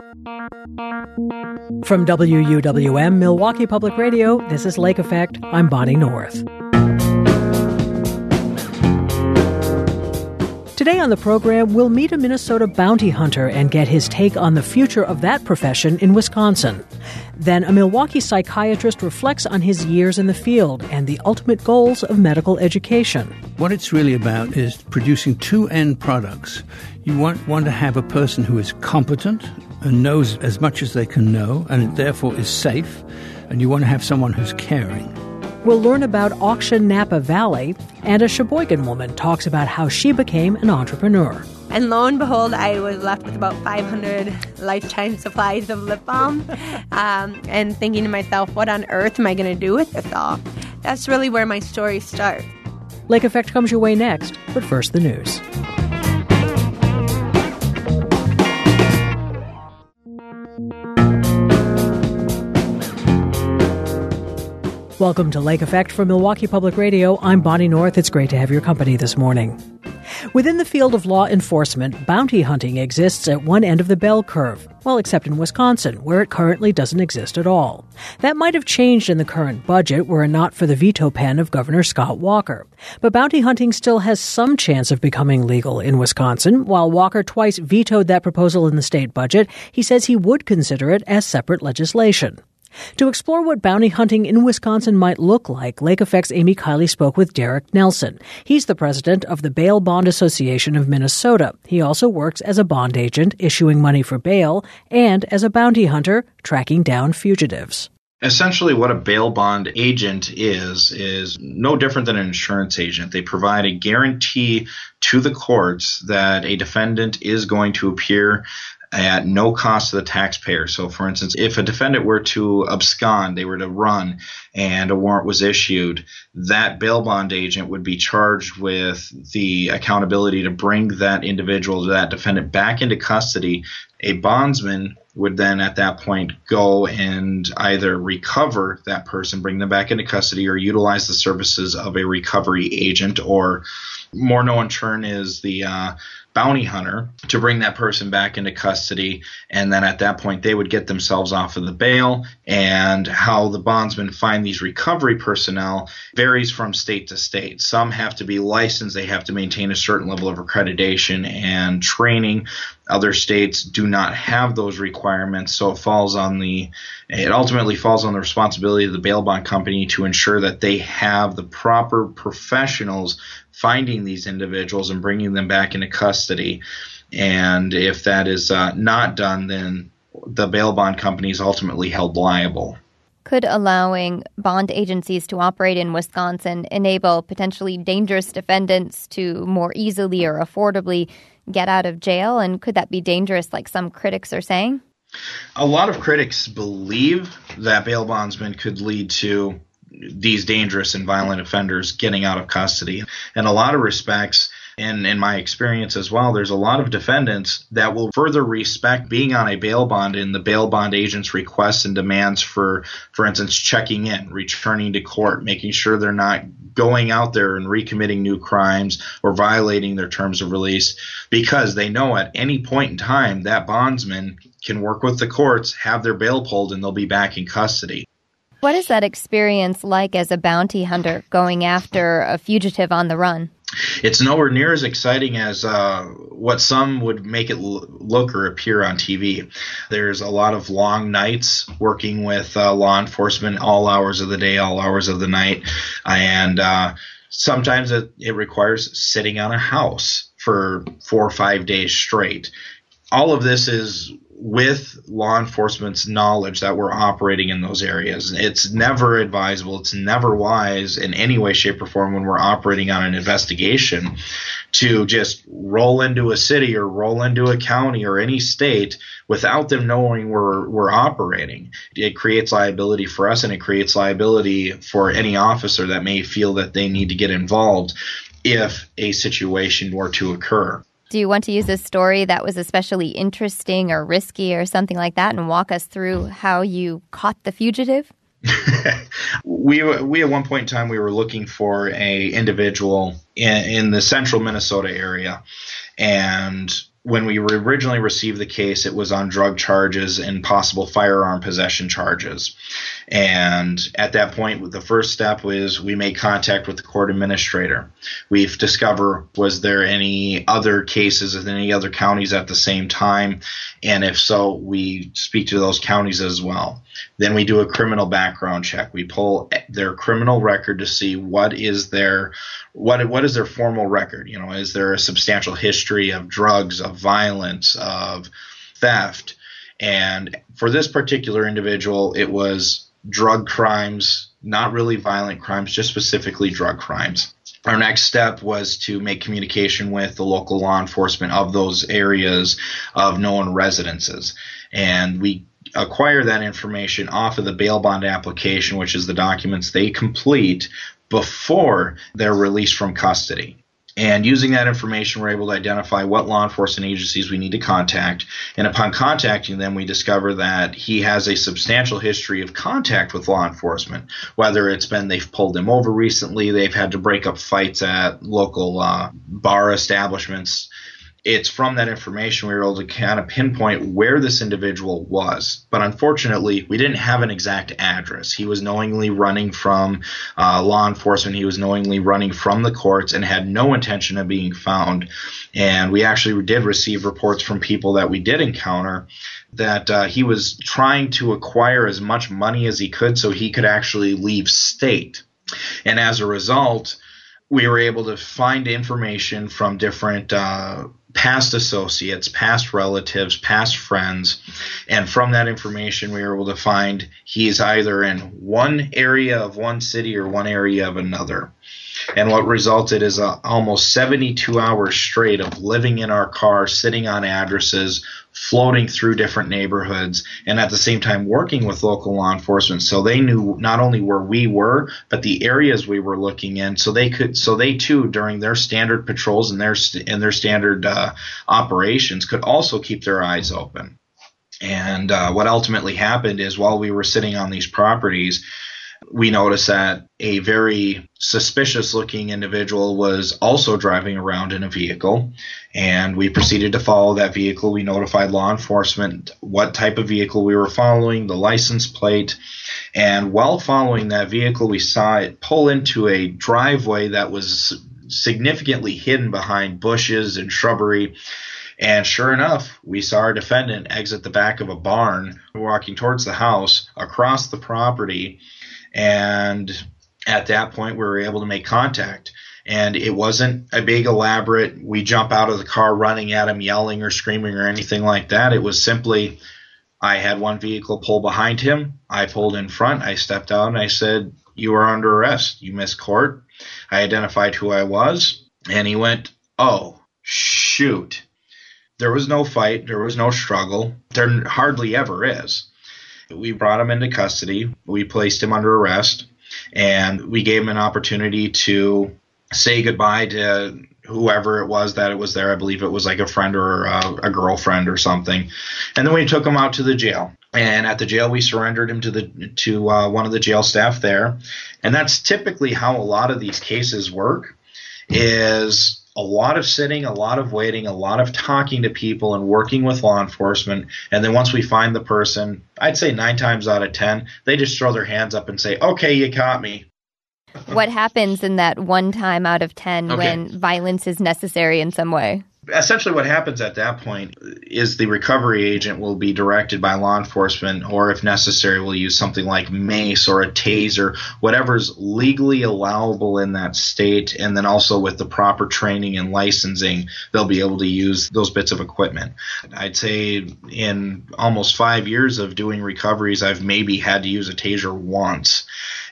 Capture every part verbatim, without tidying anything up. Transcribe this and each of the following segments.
From W U W M, Milwaukee Public Radio, this is Lake Effect. I'm Bonnie North. Today on the program, we'll meet a Minnesota bounty hunter and get his take on the future of that profession in Wisconsin. Then a Milwaukee psychiatrist reflects on his years in the field and the ultimate goals of medical education. What it's really about is producing two end products. You want, want to have a person who is competent and knows as much as they can know and therefore is safe, and you want to have someone who's caring. We'll learn about Auction Napa Valley, and a Sheboygan woman talks about how she became an entrepreneur. And lo and behold, I was left with about five hundred lifetime supplies of lip balm, um, and thinking to myself, what on earth am I going to do with this all? That's really where my story starts. Lake Effect comes your way next, but first the news. Welcome to Lake Effect from Milwaukee Public Radio. I'm Bonnie North. It's great to have your company this morning. Within the field of law enforcement, bounty hunting exists at one end of the bell curve, well, except in Wisconsin, where it currently doesn't exist at all. That might have changed in the current budget were it not for the veto pen of Governor Scott Walker. But bounty hunting still has some chance of becoming legal in Wisconsin. While Walker twice vetoed that proposal in the state budget, he says he would consider it as separate legislation. To explore what bounty hunting in Wisconsin might look like, Lake Effect's Amy Kiley spoke with Derek Nelson. He's the president of the Bail Bond Association of Minnesota. He also works as a bond agent, issuing money for bail, and as a bounty hunter, tracking down fugitives. Essentially, what a bail bond agent is, is no different than an insurance agent. They provide a guarantee to the courts that a defendant is going to appear at no cost to the taxpayer. So, for instance, if a defendant were to abscond, they were to run, and a warrant was issued, that bail bond agent would be charged with the accountability to bring that individual, that defendant, back into custody. A bondsman would then at that point go and either recover that person, bring them back into custody, or utilize the services of a recovery agent, or more known term is the uh, bounty hunter, to bring that person back into custody. And then at that point, they would get themselves off of the bail. And how the bondsmen find these recovery personnel varies from state to state. Some have to be licensed. They have to maintain a certain level of accreditation and training. Other states do not have those requirements. So it falls on the, it ultimately falls on the responsibility of the bail bond company to ensure that they have the proper professionals finding these individuals and bringing them back into custody. And if that is uh, not done, then the bail bond company is ultimately held liable. Could allowing bond agencies to operate in Wisconsin enable potentially dangerous defendants to more easily or affordably get out of jail? And could that be dangerous, like some critics are saying? A lot of critics believe that bail bondsmen could lead to these dangerous and violent offenders getting out of custody. In a lot of respects, and in my experience as well, there's a lot of defendants that will further respect being on a bail bond and the bail bond agent's requests and demands for, for instance, checking in, returning to court, making sure they're not going out there and recommitting new crimes or violating their terms of release, because they know at any point in time that bondsman can work with the courts, have their bail pulled, and they'll be back in custody. What is that experience like as a bounty hunter going after a fugitive on the run? It's nowhere near as exciting as uh, what some would make it l- look or appear on T V. There's a lot of long nights working with uh, law enforcement, all hours of the day, all hours of the night. And uh, sometimes it, it requires sitting on a house for four or five days straight. All of this is with law enforcement's knowledge that we're operating in those areas. It's never advisable. It's never wise in any way, shape, or form when we're operating on an investigation to just roll into a city or roll into a county or any state without them knowing we're, we're operating. It creates liability for us, and it creates liability for any officer that may feel that they need to get involved if a situation were to occur. Do you want to use a story that was especially interesting or risky or something like that and walk us through how you caught the fugitive? we we at one point in time we were looking for a individual in, in the central Minnesota area, and when we originally received the case, it was on drug charges and possible firearm possession charges. And at that point, the first step was we made contact with the court administrator. We've discovered, was there any other cases in any other counties at the same time? And if so, we speak to those counties as well. Then we do a criminal background check. We pull their criminal record to see what is their what what is their formal record. You know, is there a substantial history of drugs, of violence, of theft? And for this particular individual, it was drug crimes, not really violent crimes, just specifically drug crimes. Our next step was to make communication with the local law enforcement of those areas of known residences. And we acquire that information off of the bail bond application, which is the documents they complete before they're released from custody. And using that information, we're able to identify what law enforcement agencies we need to contact. And upon contacting them, we discover that he has a substantial history of contact with law enforcement, whether it's been they've pulled him over recently, they've had to break up fights at local uh, bar establishments. It's from that information we were able to kind of pinpoint where this individual was. But unfortunately, we didn't have an exact address. He was knowingly running from uh, law enforcement. He was knowingly running from the courts and had no intention of being found. And we actually did receive reports from people that we did encounter that uh, he was trying to acquire as much money as he could so he could actually leave state. And as a result, we were able to find information from different uh, past associates, past relatives, past friends, and from that information we were able to find he's either in one area of one city or one area of another. And what resulted is a, almost seventy-two hours straight of living in our car, sitting on addresses, floating through different neighborhoods, and at the same time working with local law enforcement so they knew not only where we were, but the areas we were looking in, so they could, so they too, during their standard patrols and their and their standard uh, operations, could also keep their eyes open. And uh, what ultimately happened is while we were sitting on these properties, we noticed that a very suspicious-looking individual was also driving around in a vehicle, and we proceeded to follow that vehicle. We notified law enforcement what type of vehicle we were following, the license plate, and while following that vehicle, we saw it pull into a driveway that was significantly hidden behind bushes and shrubbery. And sure enough, we saw our defendant exit the back of a barn, walking towards the house, across the property. And at that point, we were able to make contact. And it wasn't a big elaborate, we jump out of the car running at him, yelling or screaming or anything like that. It was simply, I had one vehicle pull behind him. I pulled in front. I stepped out and I said, "You are under arrest. You missed court." I identified who I was. And he went, "Oh, shoot." There was no fight. There was no struggle. There hardly ever is. We brought him into custody. We placed him under arrest, and we gave him an opportunity to say goodbye to whoever it was that it was there. I believe it was like a friend or a, a girlfriend or something. And then we took him out to the jail. And at the jail, we surrendered him to the to uh, one of the jail staff there. And that's typically how a lot of these cases work, is a lot of sitting, a lot of waiting, a lot of talking to people and working with law enforcement. And then once we find the person, I'd say nine times out of ten, they just throw their hands up and say, "Okay, you caught me." What happens in that one time out of ten okay. when violence is necessary in some way? Essentially what happens at that point is the recovery agent will be directed by law enforcement, or if necessary, will use something like mace or a taser, whatever's legally allowable in that state. And then also with the proper training and licensing, they'll be able to use those bits of equipment. I'd say in almost five years of doing recoveries, I've maybe had to use a taser once.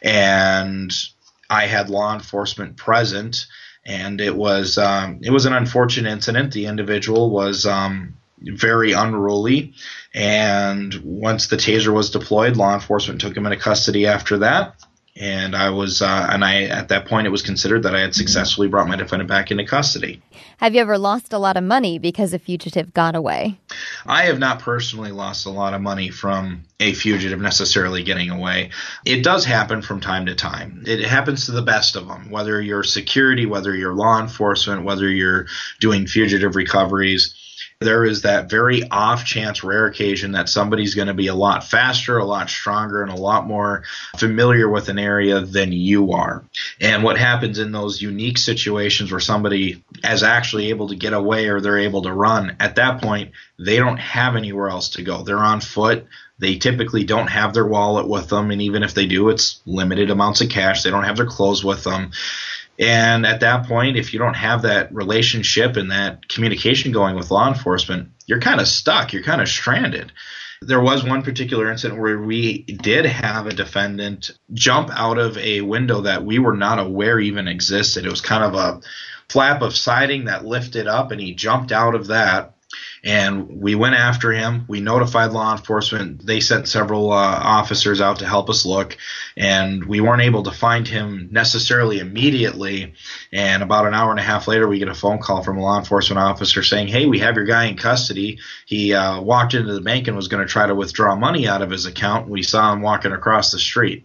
And I had law enforcement present. And it was um, it was an unfortunate incident. The individual was um, very unruly, and once the taser was deployed, law enforcement took him into custody after that. And I was uh, and I at that point it was considered that I had successfully brought my defendant back into custody. Have you ever lost a lot of money because a fugitive got away? I have not personally lost a lot of money from a fugitive necessarily getting away. It does happen from time to time. It happens to the best of them, whether you're security, whether you're law enforcement, whether you're doing fugitive recoveries. There is that very off chance, rare occasion that somebody's going to be a lot faster, a lot stronger, and a lot more familiar with an area than you are. And what happens in those unique situations where somebody is actually able to get away or they're able to run, at that point, they don't have anywhere else to go. They're on foot. They typically don't have their wallet with them, and even if they do, it's limited amounts of cash. They don't have their clothes with them. And at that point, if you don't have that relationship and that communication going with law enforcement, you're kind of stuck. You're kind of stranded. There was one particular incident where we did have a defendant jump out of a window that we were not aware even existed. It was kind of a flap of siding that lifted up, and he jumped out of that. And we went after him. We notified law enforcement. They sent several uh, officers out to help us look, and we weren't able to find him necessarily immediately. And about an hour and a half later, we get a phone call from a law enforcement officer saying, hey, we have your guy in custody. He uh, walked into the bank and was going to try to withdraw money out of his account. We saw him walking across the street.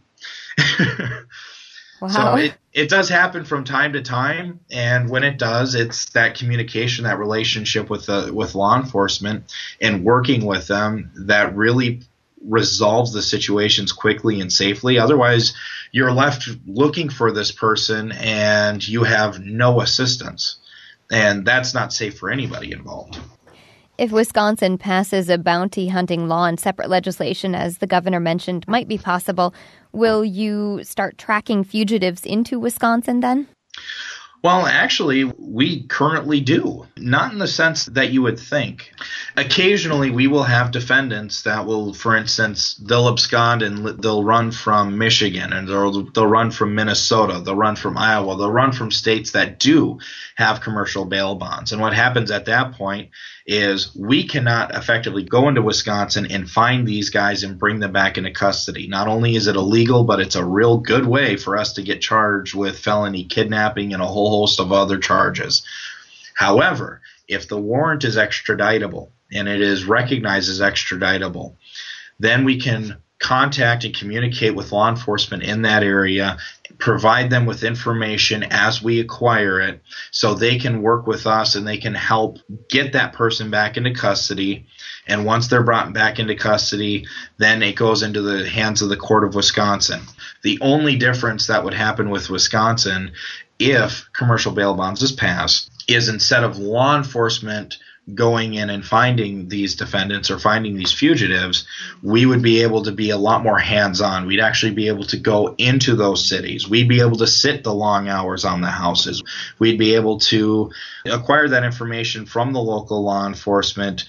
Wow. So it, it does happen from time to time, and when it does, it's that communication, that relationship with the with law enforcement and working with them that really resolves the situations quickly and safely. Otherwise, you're left looking for this person and you have no assistance, and that's not safe for anybody involved. If Wisconsin passes a bounty hunting law and separate legislation, as the governor mentioned, might be possible, will you start tracking fugitives into Wisconsin then? Well, actually, we currently do. Not in the sense that you would think. Occasionally, we will have defendants that will, for instance, they'll abscond and they'll run from Michigan, and they'll, they'll run from Minnesota, they'll run from Iowa, they'll run from states that do have commercial bail bonds. And what happens at that point is we cannot effectively go into Wisconsin and find these guys and bring them back into custody. Not only is it illegal, but it's a real good way for us to get charged with felony kidnapping and a whole host of other charges. However, if the warrant is extraditable and it is recognized as extraditable, then we can contact and communicate with law enforcement in that area, provide them with information as we acquire it so they can work with us and they can help get that person back into custody. And once they're brought back into custody, then it goes into the hands of the court of Wisconsin. The only difference that would happen with Wisconsin if commercial bail bonds is passed is instead of law enforcement going in and finding these defendants or finding these fugitives, we would be able to be a lot more hands-on. We'd actually be able to go into those cities. We'd be able to sit the long hours on the houses. We'd be able to acquire that information from the local law enforcement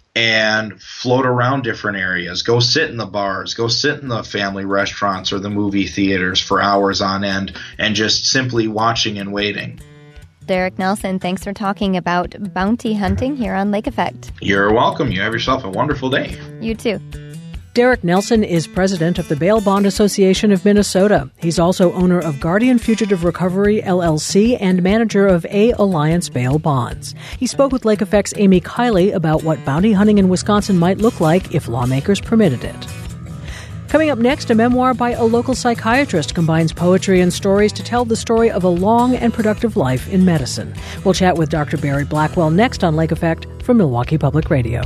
and float around different areas, go sit in the bars, go sit in the family restaurants or the movie theaters for hours on end and just simply watching and waiting. Derek Nelson, thanks for talking about bounty hunting here on Lake Effect. You're welcome. You have yourself a wonderful day. You too. Derek Nelson is president of the Bail Bond Association of Minnesota. He's also owner of Guardian Fugitive Recovery, L L C, and manager of A Alliance Bail Bonds. He spoke with Lake Effect's Amy Kiley about what bounty hunting in Wisconsin might look like if lawmakers permitted it. Coming up next, a memoir by a local psychiatrist combines poetry and stories to tell the story of a long and productive life in medicine. We'll chat with Doctor Barry Blackwell next on Lake Effect from Milwaukee Public Radio.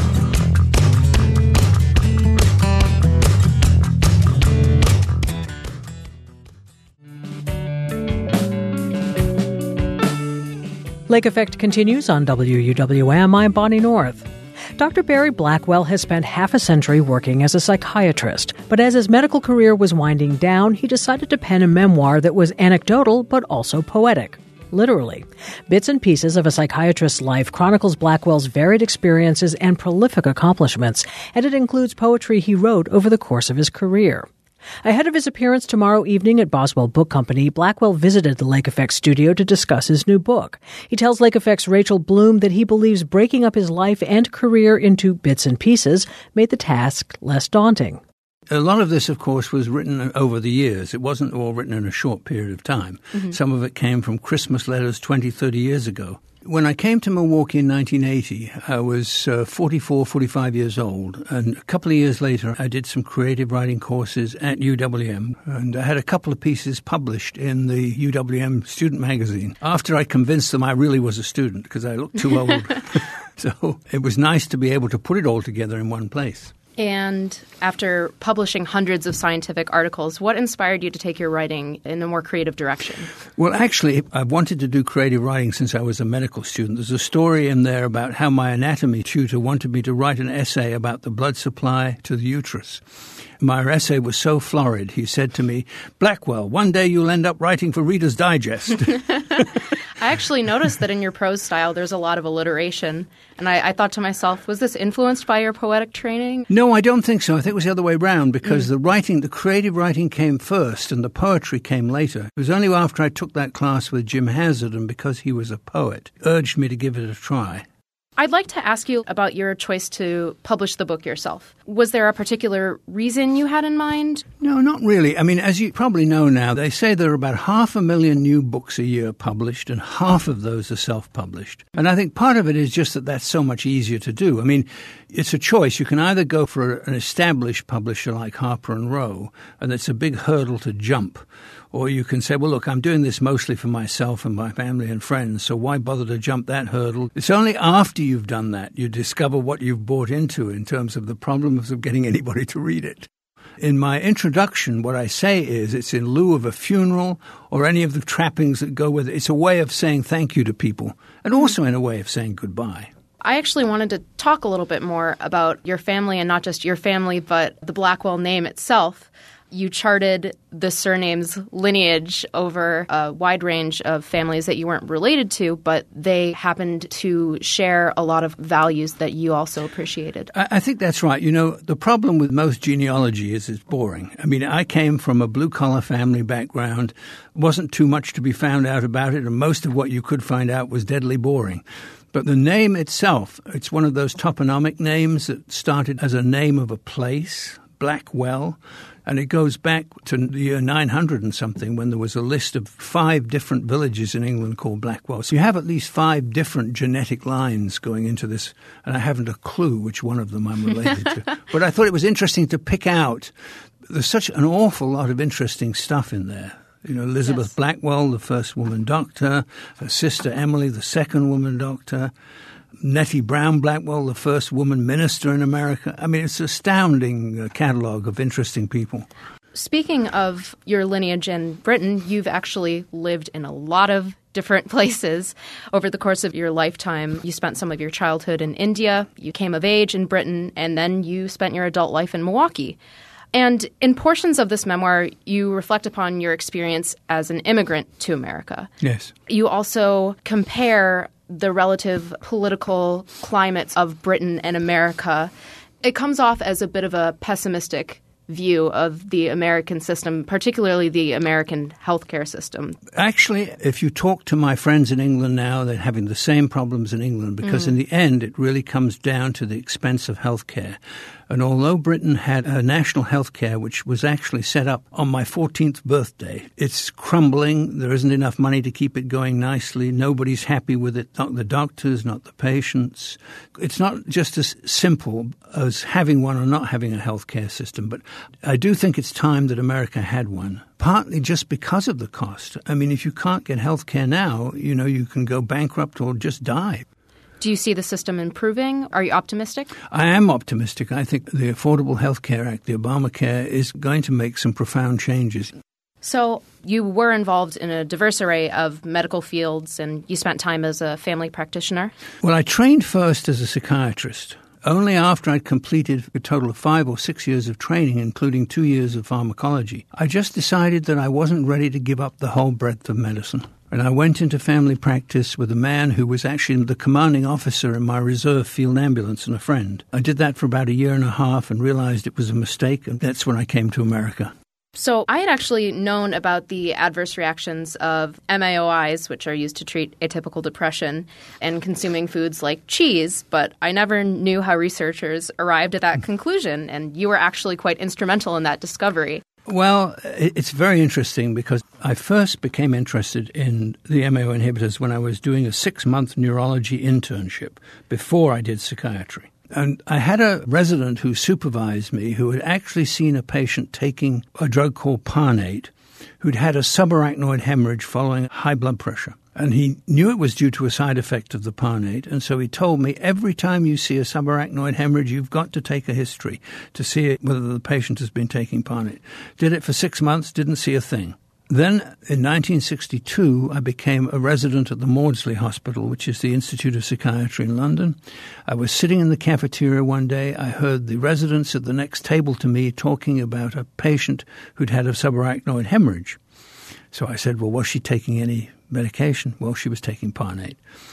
Lake Effect continues on W U W M. I'm Bonnie North. Doctor Barry Blackwell has spent half a century working as a psychiatrist, but as his medical career was winding down, he decided to pen a memoir that was anecdotal but also poetic. Literally. Bits and Pieces of a Psychiatrist's Life chronicles Blackwell's varied experiences and prolific accomplishments, and it includes poetry he wrote over the course of his career. Ahead of his appearance tomorrow evening at Boswell Book Company, Blackwell visited the Lake Effect studio to discuss his new book. He tells Lake Effect's Rachel Bloom that he believes breaking up his life and career into bits and pieces made the task less daunting. A lot of this, of course, was written over the years. It wasn't all written in a short period of time. Mm-hmm. Some of it came from Christmas letters twenty, thirty years ago. When I came to Milwaukee in nineteen eighty, I was uh, forty-four, forty-five years old. And a couple of years later, I did some creative writing courses at U W M. And I had a couple of pieces published in the U W M student magazine. After I convinced them I really was a student, because I looked too old. So it was nice to be able to put it all together in one place. And after publishing hundreds of scientific articles, what inspired you to take your writing in a more creative direction? Well, actually, I've wanted to do creative writing since I was a medical student. There's a story in there about how my anatomy tutor wanted me to write an essay about the blood supply to the uterus. My essay was so florid, he said to me, "Blackwell, one day you'll end up writing for Reader's Digest." I actually noticed that in your prose style there's a lot of alliteration, and I, I thought to myself, was this influenced by your poetic training? No, I don't think so. I think it was the other way around, because mm. the writing, the creative writing came first and the poetry came later. It was only after I took that class with Jim Hazard, and because he was a poet, urged me to give it a try. I'd like to ask you about your choice to publish the book yourself. Was there a particular reason you had in mind? No, not really. I mean, as you probably know now, they say there are about half a million new books a year published, and half of those are self-published. And I think part of it is just that that's so much easier to do. I mean, it's a choice. You can either go for an established publisher like Harper and Row, and it's a big hurdle to jump. Or you can say, well, look, I'm doing this mostly for myself and my family and friends, so why bother to jump that hurdle? It's only after you've done that you discover what you've bought into in terms of the problems of getting anybody to read it. In my introduction, what I say is it's in lieu of a funeral or any of the trappings that go with it. It's a way of saying thank you to people, and also in a way of saying goodbye. I actually wanted to talk a little bit more about your family, and not just your family, but the Blackwell name itself. You charted the surname's lineage over a wide range of families that you weren't related to, but they happened to share a lot of values that you also appreciated. I think that's right. You know, the problem with most genealogy is it's boring. I mean, I came from a blue-collar family background. Wasn't too much to be found out about it, and most of what you could find out was deadly boring. But the name itself, it's one of those toponomic names that started as a name of a place, Blackwell. And it goes back to the year nine hundred and something, when there was a list of five different villages in England called Blackwell. So you have at least five different genetic lines going into this, and I haven't a clue which one of them I'm related to. But I thought it was interesting to pick out. There's such an awful lot of interesting stuff in there. You know, Elizabeth yes. Blackwell, the first woman doctor, her sister Emily, the second woman doctor, Nettie Brown Blackwell, the first woman minister in America. I mean, it's an astounding uh, catalog of interesting people. Speaking of your lineage in Britain, you've actually lived in a lot of different places over the course of your lifetime. You spent some of your childhood in India, you came of age in Britain, and then you spent your adult life in Milwaukee. And in portions of this memoir, you reflect upon your experience as an immigrant to America. Yes. You also compare the relative political climates of Britain and America. It comes off as a bit of a pessimistic view of the American system, particularly the American healthcare system. Actually, if you talk to my friends in England now, they're having the same problems in England, because mm. in the end, it really comes down to the expense of healthcare. And although Britain had a national health care, which was actually set up on my fourteenth birthday, it's crumbling. There isn't enough money to keep it going nicely. Nobody's happy with it, not the doctors, not the patients. It's not just as simple as having one or not having a health care system. But I do think it's time that America had one, partly just because of the cost. I mean, if you can't get health care now, you know, you can go bankrupt or just die. Do you see the system improving? Are you optimistic? I am optimistic. I think the Affordable Health Care Act, the Obamacare, is going to make some profound changes. So you were involved in a diverse array of medical fields, and you spent time as a family practitioner? Well, I trained first as a psychiatrist. Only after I'd completed a total of five or six years of training, including two years of pharmacology, I just decided that I wasn't ready to give up the whole breadth of medicine. And I went into family practice with a man who was actually the commanding officer in my reserve field ambulance and a friend. I did that for about a year and a half and realized it was a mistake, and that's when I came to America. So I had actually known about the adverse reactions of M A O Is, which are used to treat atypical depression, and consuming foods like cheese, but I never knew how researchers arrived at that conclusion, and you were actually quite instrumental in that discovery. Well, it's very interesting because I first became interested in the M A O inhibitors when I was doing a six-month neurology internship before I did psychiatry. And I had a resident who supervised me who had actually seen a patient taking a drug called Parnate, who'd had a subarachnoid hemorrhage following high blood pressure. And he knew it was due to a side effect of the Parnate, and so he told me, every time you see a subarachnoid hemorrhage, you've got to take a history to see whether the patient has been taking Parnate. Did it for six months, didn't see a thing. Then, in nineteen sixty-two, I became a resident at the Maudsley Hospital, which is the Institute of Psychiatry in London. I was sitting in the cafeteria one day. I heard the residents at the next table to me talking about a patient who'd had a subarachnoid hemorrhage. So I said, well, was she taking any medication? Well, she was taking Parnate.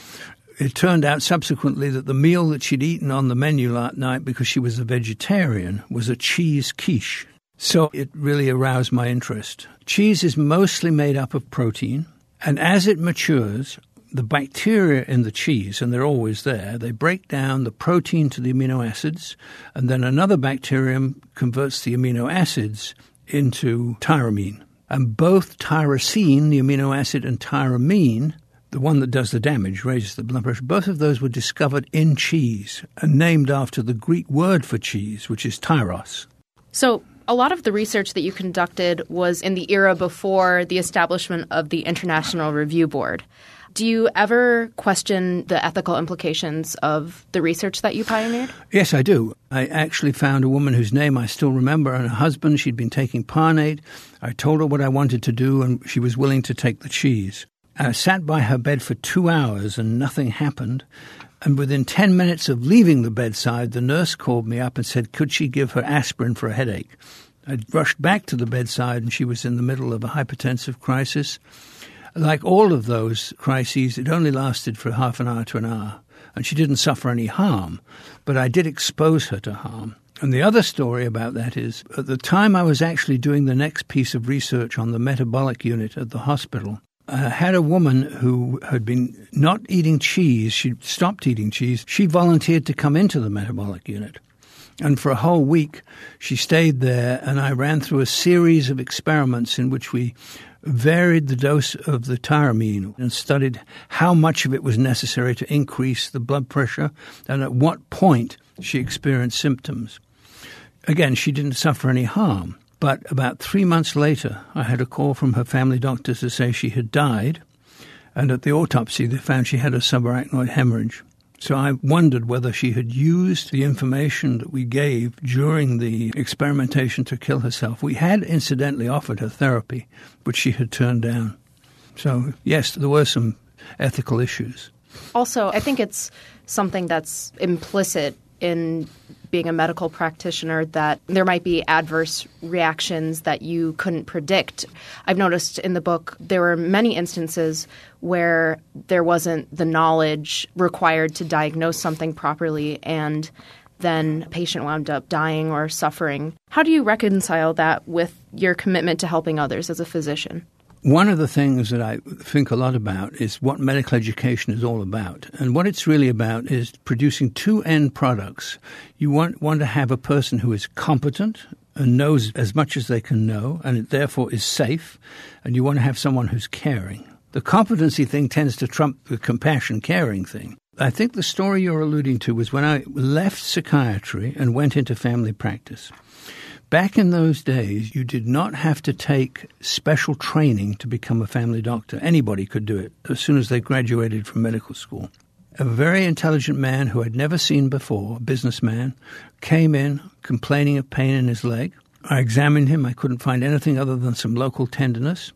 It turned out subsequently that the meal that she'd eaten on the menu that night, because she was a vegetarian, was a cheese quiche. So it really aroused my interest. Cheese is mostly made up of protein, and as it matures, the bacteria in the cheese, and they're always there, they break down the protein to the amino acids, and then another bacterium converts the amino acids into tyramine. And both tyrosine, the amino acid, and tyramine, the one that does the damage, raises the blood pressure, both of those were discovered in cheese and named after the Greek word for cheese, which is tyros. So a lot of the research that you conducted was in the era before the establishment of the International Review Board. Do you ever question the ethical implications of the research that you pioneered? Yes, I do. I actually found a woman whose name I still remember, and her husband. She'd been taking Parnate. I told her what I wanted to do, and she was willing to take the cheese. I sat by her bed for two hours, and nothing happened. And within ten minutes of leaving the bedside, the nurse called me up and said, could she give her aspirin for a headache? I rushed back to the bedside, and she was in the middle of a hypertensive crisis. Like all of those crises, it only lasted for half an hour to an hour, and she didn't suffer any harm, but I did expose her to harm. And the other story about that is, at the time I was actually doing the next piece of research on the metabolic unit at the hospital, I had a woman who had been not eating cheese. She'd stopped eating cheese. She volunteered to come into the metabolic unit. And for a whole week, she stayed there, and I ran through a series of experiments in which we varied the dose of the tyramine and studied how much of it was necessary to increase the blood pressure and at what point she experienced symptoms. Again, she didn't suffer any harm. But about three months later, I had a call from her family doctor to say she had died, and at the autopsy they found she had a subarachnoid hemorrhage. So I wondered whether she had used the information that we gave during the experimentation to kill herself. We had incidentally offered her therapy, which she had turned down. So, yes, there were some ethical issues. Also, I think it's something that's implicit in being a medical practitioner that there might be adverse reactions that you couldn't predict. I've noticed in the book there were many instances where there wasn't the knowledge required to diagnose something properly, and then a patient wound up dying or suffering. How do you reconcile that with your commitment to helping others as a physician? One of the things that I think a lot about is what medical education is all about. And what it's really about is producing two end products. You want, want to have a person who is competent and knows as much as they can know, and it therefore is safe, and you want to have someone who's caring. The competency thing tends to trump the compassion caring thing. I think the story you're alluding to was when I left psychiatry and went into family practice. Back in those days, you did not have to take special training to become a family doctor. Anybody could do it as soon as they graduated from medical school. A very intelligent man who I'd never seen before, a businessman, came in complaining of pain in his leg. I examined him. I couldn't find anything other than some local tenderness.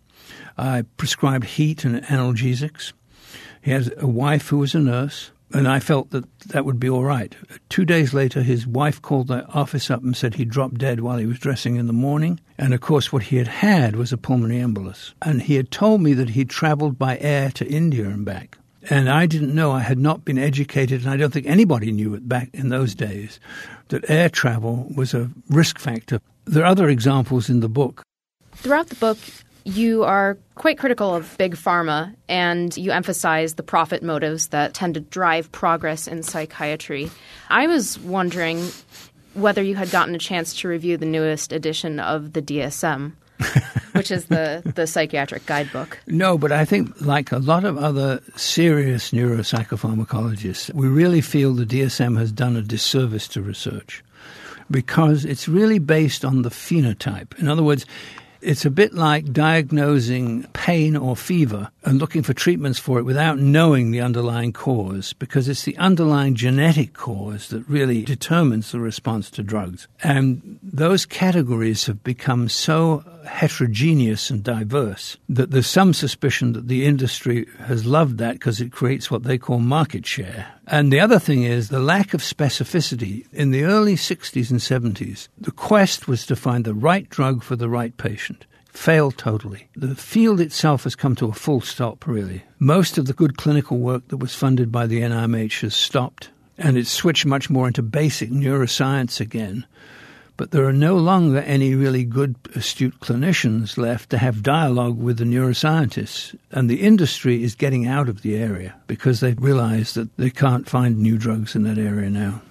I prescribed heat and analgesics. He had a wife who was a nurse, and I felt that that would be all right. Two days later, his wife called the office up and said he dropped dead while he was dressing in the morning. And, of course, what he had had was a pulmonary embolus. And he had told me that he'd traveled by air to India and back. And I didn't know. I had not been educated, and I don't think anybody knew it back in those days, that air travel was a risk factor. There are other examples in the book. Throughout the book, you are quite critical of Big Pharma, and you emphasize the profit motives that tend to drive progress in psychiatry. I was wondering whether you had gotten a chance to review the newest edition of the D S M, which is the, the psychiatric guidebook. No, but I think like a lot of other serious neuropsychopharmacologists, we really feel the D S M has done a disservice to research because it's really based on the phenotype. In other words, It's a bit like diagnosing pain or fever and looking for treatments for it without knowing the underlying cause, because it's the underlying genetic cause that really determines the response to drugs. And those categories have become so heterogeneous and diverse that there's some suspicion that the industry has loved that because it creates what they call market share. And the other thing is the lack of specificity. In the early sixties and seventies, the quest was to find the right drug for the right patient. Failed totally. The field itself has come to a full stop, really. Most of the good clinical work that was funded by the N I M H has stopped, and it's switched much more into basic neuroscience again. But there are no longer any really good, astute clinicians left to have dialogue with the neuroscientists. And the industry is getting out of the area because they've realized that they can't find new drugs in that area now.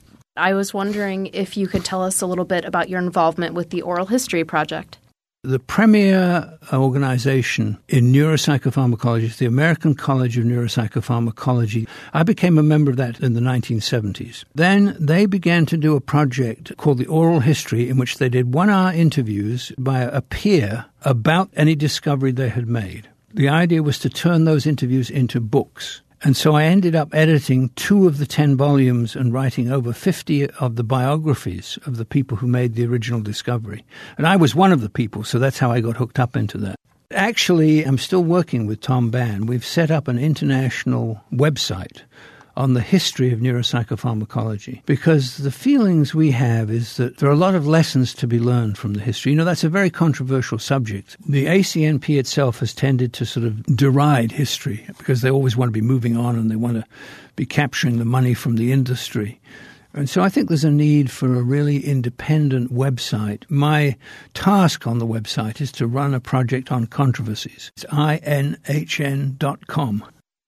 I was wondering if you could tell us a little bit about your involvement with the Oral History Project. The premier organization in neuropsychopharmacology is the American College of Neuropsychopharmacology. I became a member of that in the nineteen seventies. Then they began to do a project called the Oral History, in which they did one-hour interviews by a peer about any discovery they had made. The idea was to turn those interviews into books. And so I ended up editing two of the ten volumes and writing over fifty of the biographies of the people who made the original discovery. And I was one of the people, so that's how I got hooked up into that. Actually, I'm still working with Tom Ban. We've set up an international website on the history of neuropsychopharmacology, because the feelings we have is that there are a lot of lessons to be learned from the history. You know, that's a very controversial subject. The A C N P itself has tended to sort of deride history because they always want to be moving on and they want to be capturing the money from the industry. And so I think there's a need for a really independent website. My task on the website is to run a project on controversies. It's I N H N dot com.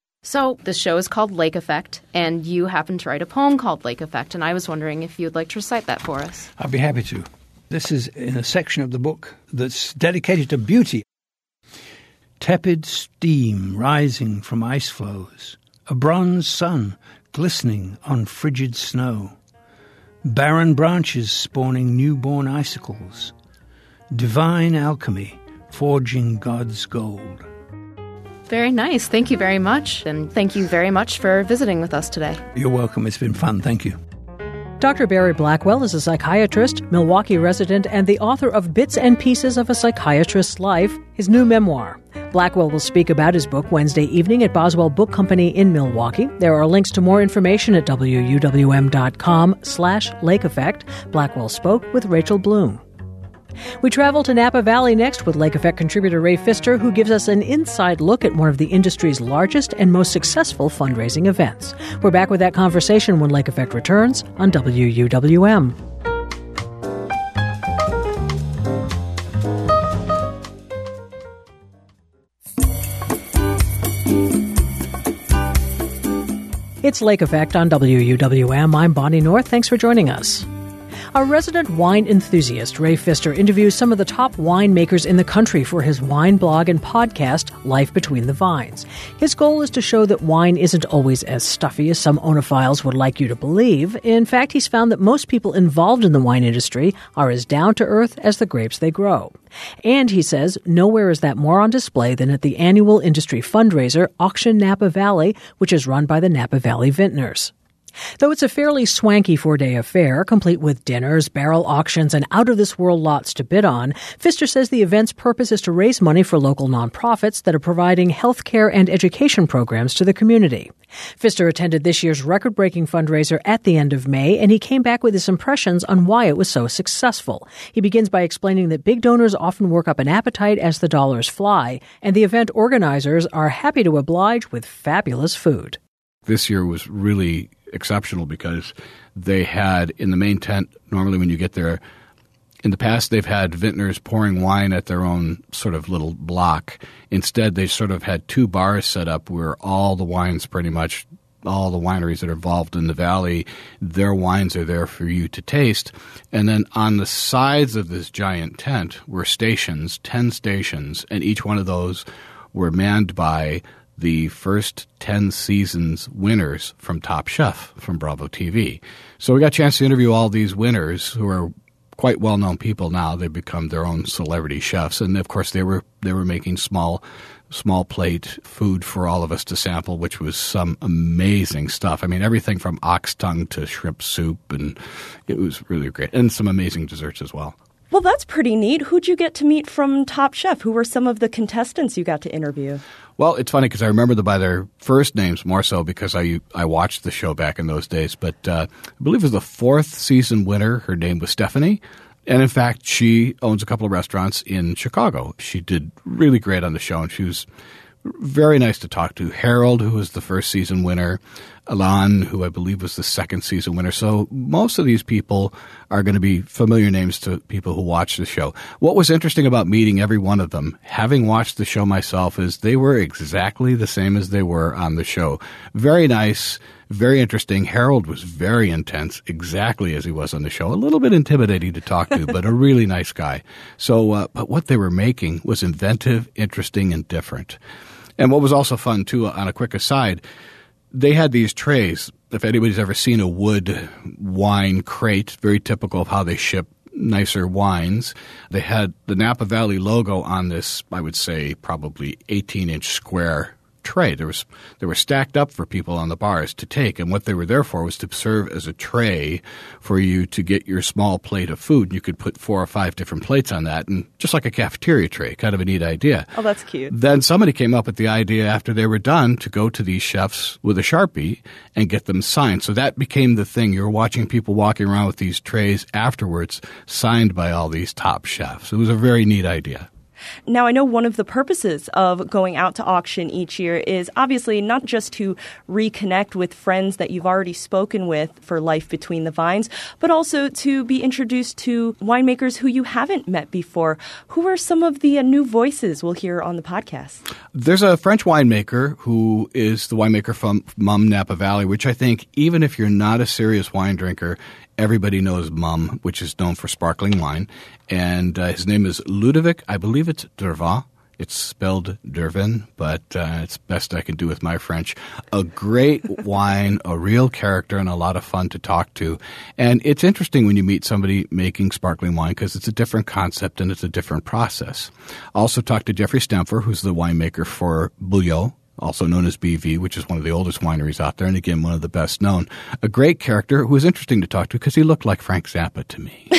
So this show is called Lake Effect, and you happen to write a poem called Lake Effect, and I was wondering if you'd like to recite that for us. I'd be happy to. This is in a section of the book that's dedicated to beauty. Tepid steam rising from ice flows, a bronze sun glistening on frigid snow, barren branches spawning newborn icicles, divine alchemy forging God's gold. Very nice. Thank you very much. And thank you very much for visiting with us today. You're welcome. It's been fun. Thank you. Doctor Barry Blackwell is a psychiatrist, Milwaukee resident, and the author of Bits and Pieces of a Psychiatrist's Life, his new memoir. Blackwell will speak about his book Wednesday evening at Boswell Book Company in Milwaukee. There are links to more information at W U W M dot com slash Lake Effect. Blackwell spoke with Rachel Bloom. We travel to Napa Valley next with Lake Effect contributor Ray Pfister, who gives us an inside look at one of the industry's largest and most successful fundraising events. We're back with that conversation when Lake Effect returns on W U W M. It's Lake Effect on W U W M. I'm Bonnie North. Thanks for joining us. A resident wine enthusiast, Ray Pfister, interviews some of the top winemakers in the country for his wine blog and podcast, Life Between the Vines. His goal is to show that wine isn't always as stuffy as some onophiles would like you to believe. In fact, he's found that most people involved in the wine industry are as down-to-earth as the grapes they grow. And, he says, nowhere is that more on display than at the annual industry fundraiser, Auction Napa Valley, which is run by the Napa Valley Vintners. Though it's a fairly swanky four-day affair, complete with dinners, barrel auctions, and out-of-this-world lots to bid on, Pfister says the event's purpose is to raise money for local nonprofits that are providing health care and education programs to the community. Pfister attended this year's record-breaking fundraiser at the end of May, and he came back with his impressions on why it was so successful. He begins by explaining that big donors often work up an appetite as the dollars fly, and the event organizers are happy to oblige with fabulous food. This year was really exceptional because they had in the main tent, normally when you get there, in the past they've had vintners pouring wine at their own sort of little block. Instead, they sort of had two bars set up where all the wines pretty much, all the wineries that are involved in the valley, their wines are there for you to taste. And then on the sides of this giant tent were stations, ten stations, and each one of those were manned by the first ten seasons winners from Top Chef from Bravo T V. So we got a chance to interview all these winners who are quite well-known people now. They've become their own celebrity chefs. And, of course, they were they were making small small plate food for all of us to sample, which was some amazing stuff. I mean, everything from ox tongue to shrimp soup, and it was really great. And some amazing desserts as well. Well, that's pretty neat. Who'd you get to meet from Top Chef? Who were some of the contestants you got to interview? Well, it's funny because I remember them by their first names more so because I I watched the show back in those days. But uh, I believe it was the fourth season winner. Her name was Stephanie. And in fact, she owns a couple of restaurants in Chicago. She did really great on the show, and she was very nice to talk to. Harold, who was the first season winner. Alan, who I believe was the second season winner. So most of these people are going to be familiar names to people who watch the show. What was interesting about meeting every one of them, having watched the show myself, is they were exactly the same as they were on the show. Very nice, very interesting. Harold was very intense, exactly as he was on the show. A little bit intimidating to talk to, but a really nice guy. So, uh, but what they were making was inventive, interesting, and different. And what was also fun, too, on a quick aside, they had these trays. If anybody's ever seen a wood wine crate, very typical of how they ship nicer wines, they had the Napa Valley logo on this, I would say, probably eighteen-inch square tray. There was they were stacked up for people on the bars to take, and what they were there for was to serve as a tray for you to get your small plate of food. You could put four or five different plates on that, and just like a cafeteria tray, kind of a neat idea. Oh, that's cute. Then somebody came up with the idea after they were done to go to these chefs with a Sharpie and get them signed. So that became the thing. You were watching people walking around with these trays afterwards signed by all these top chefs. It was a very neat idea. Now, I know one of the purposes of going out to auction each year is obviously not just to reconnect with friends that you've already spoken with for Life Between the Vines, but also to be introduced to winemakers who you haven't met before. Who are some of the uh, new voices we'll hear on the podcast? There's a French winemaker who is the winemaker from Mumm Napa Valley, which I think even if you're not a serious wine drinker, everybody knows Mumm, which is known for sparkling wine. And uh, his name is Ludovic. I believe it's Dervin. It's spelled Dervin, but uh, it's best I can do with my French. A great wine, a real character, and a lot of fun to talk to. And it's interesting when you meet somebody making sparkling wine because it's a different concept and it's a different process. Also talked to Jeffrey Stempfer, who's the winemaker for Beaulieu, also known as B V, which is one of the oldest wineries out there, and again, one of the best known. A great character who was interesting to talk to because he looked like Frank Zappa to me.